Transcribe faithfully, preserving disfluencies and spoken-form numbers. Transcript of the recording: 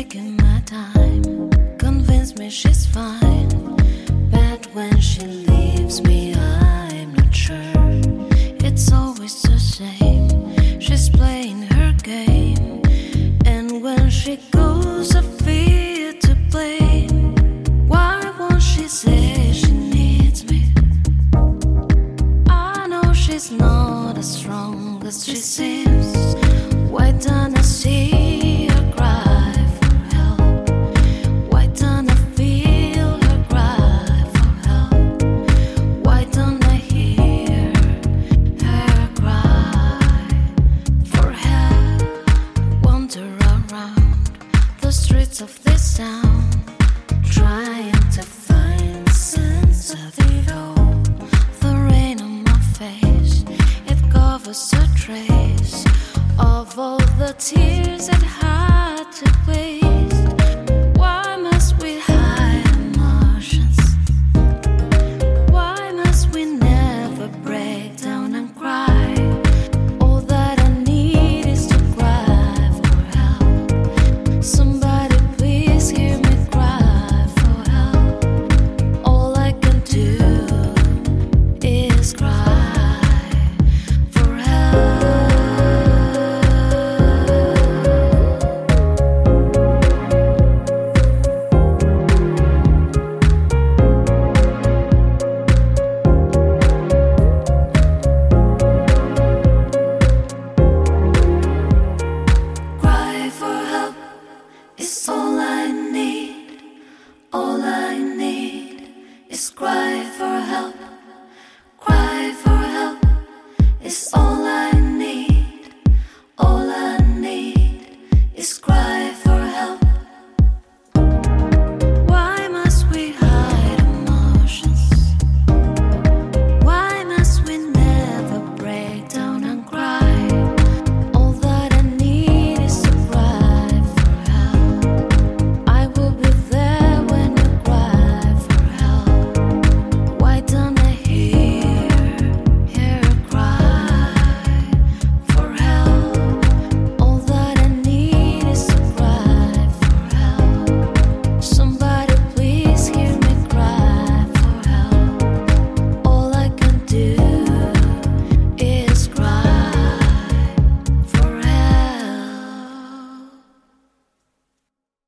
taking my time, convince me she's fine, but when she leaves me I'm not sure. It's always the same, she's playing her game, and when she goes I feel to blame. Why won't she say she needs me? I know she's not as strong as she seems. Why don't I see her cry for help? Why don't I feel her cry for help? Why don't I hear her cry for help? Wander around the streets of this town, trying to find sense of it all. The rain on my face, it covers a trace of all the tears that had to waste. Why must we hide emotions? Why must we never break down and cry? All that I need is to cry for help. Somebody please hear me cry for help. All I can do is cry for help. Cry for help is all I need. All I need is cry for